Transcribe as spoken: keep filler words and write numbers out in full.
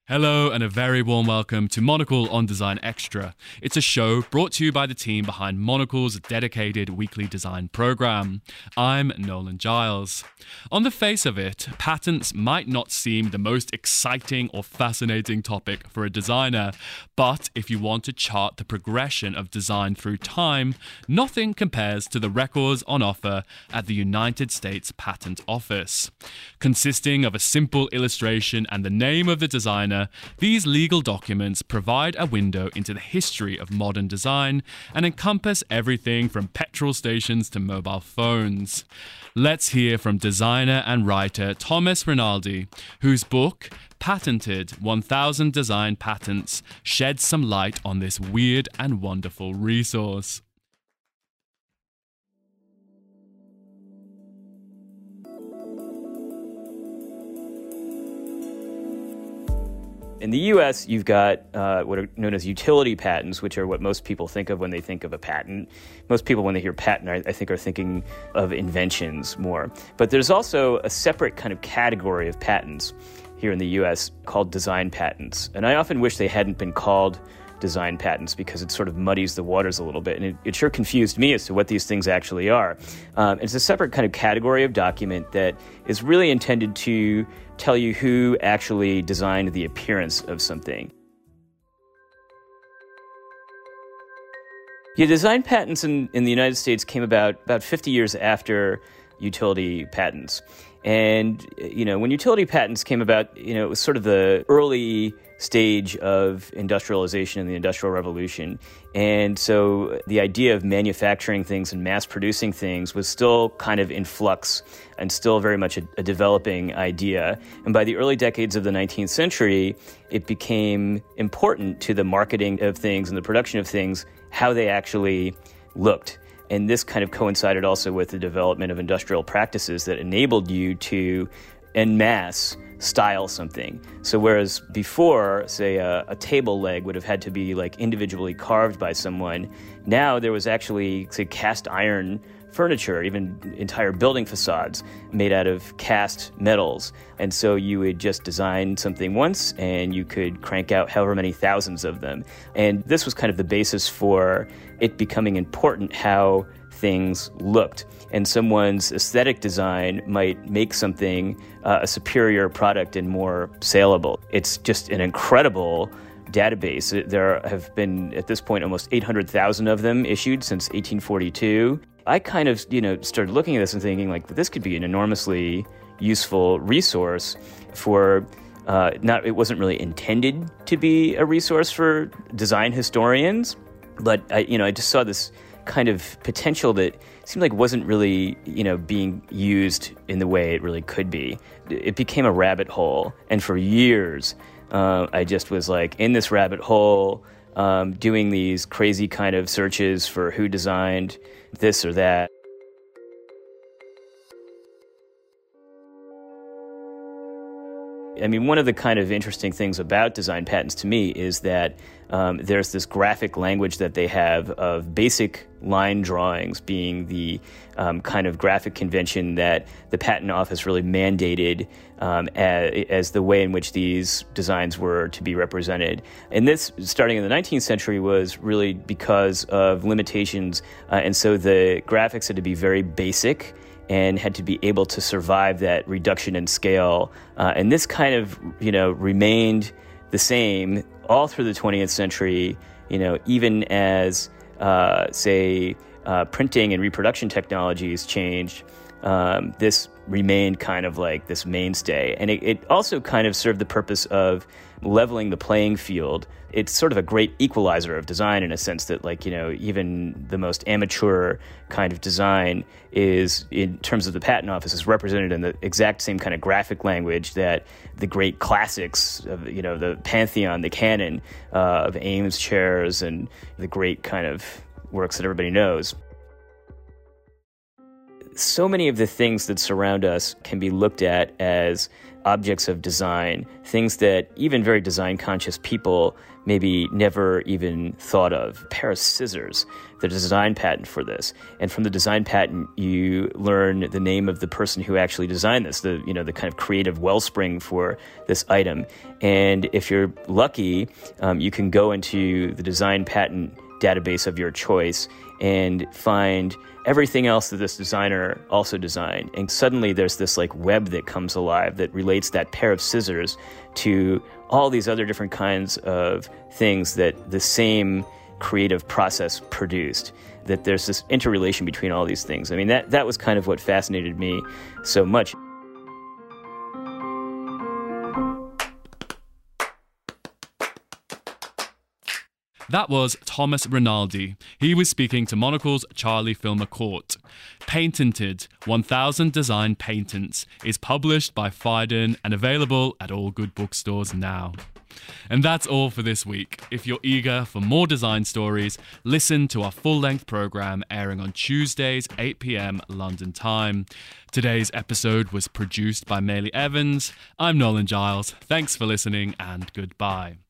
Hello and a very warm welcome to Monocle on Design Extra. It's a show brought to you by the team behind Monocle's dedicated weekly design program. I'm Nolan Giles. On the face of it, patents might not seem the most exciting or fascinating topic for a designer, but if you want to chart the progression of design through time, nothing compares to the records on offer at the United States Patent Office. Consisting of a simple illustration and the name of the designer, these legal documents provide a window into the history of modern design and encompass everything from petrol stations to mobile phones. Let's hear from designer and writer Thomas Rinaldi, whose book, Patented one thousand Design Patents, sheds some light on this weird and wonderful resource. In the U S, you've got uh, what are known as utility patents, which are what most people think of when they think of a patent. Most people, when they hear patent, I, I think are thinking of inventions more. But there's also a separate kind of category of patents here in the U S called design patents. And I often wish they hadn't been called design patents because it sort of muddies the waters a little bit. And it, it sure confused me as to what these things actually are. Um, it's a separate kind of category of document that is really intended to tell you who actually designed the appearance of something. Yeah, design patents in, in the United States came about about fifty years after utility patents. And, you know, when utility patents came about, you know, it was sort of the early stage of industrialization and the Industrial Revolution. And so the idea of manufacturing things and mass producing things was still kind of in flux and still very much a, a developing idea. And by the early decades of the nineteenth century, it became important to the marketing of things and the production of things how they actually looked. And this kind of coincided also with the development of industrial practices that enabled you to, en masse, style something. So whereas before, say, a, a table leg would have had to be like individually carved by someone, now there was actually, say, cast iron furniture, even entire building facades made out of cast metals. And so you would just design something once and you could crank out however many thousands of them. And this was kind of the basis for it becoming important how things looked. And someone's aesthetic design might make something uh, a superior product and more saleable. It's just an incredible database. There have been, at this point, almost eight hundred thousand of them issued since eighteen forty-two. I kind of, you know, started looking at this and thinking, like, this could be an enormously useful resource for, uh, not, it wasn't really intended to be a resource for design historians, but I, you know, I just saw this kind of potential that seemed like wasn't really, you know, being used in the way it really could be. It became a rabbit hole, and for years, uh, I just was like in this rabbit hole, um, doing these crazy kind of searches for who designed this or that. I mean, one of the kind of interesting things about design patents to me is that um, there's this graphic language that they have of basic line drawings being the um, kind of graphic convention that the patent office really mandated um, as, as the way in which these designs were to be represented. And this, starting in the nineteenth century, was really because of limitations. Uh, and so the graphics had to be very basic and had to be able to survive that reduction in scale. Uh, and this kind of, you know, remained the same all through the twentieth century, you know, even as, uh, say, uh, printing and reproduction technologies changed. Um, this remained kind of like this mainstay. And it, it also kind of served the purpose of leveling the playing field. It's sort of a great equalizer of design in a sense that, like, you know, even the most amateur kind of design is, in terms of the patent office, is represented in the exact same kind of graphic language that the great classics of, you know, the pantheon, the canon uh, of Ames chairs and the great kind of works that everybody knows. so many of the things that surround us can be looked at as objects of design, things that even very design-conscious people maybe never even thought of. A pair of scissors, the design patent for this. And from the design patent, you learn the name of the person who actually designed this, the, you know, the kind of creative wellspring for this item. And if you're lucky, um, you can go into the design patent database of your choice and find everything else that this designer also designed. And suddenly there's this like web that comes alive that relates that pair of scissors to all these other different kinds of things that the same creative process produced, that there's this interrelation between all these things. I mean, that, that was kind of what fascinated me so much. That was Thomas Rinaldi. He was speaking to Monocle's Charlie Filmer Court. Patented, one thousand Design Patents is published by Phaidon and available at all good bookstores now. And that's all for this week. If you're eager for more design stories, listen to our full-length program airing on Tuesdays, eight p.m. London time. Today's episode was produced by Maylie Evans. I'm Nolan Giles. Thanks for listening and goodbye.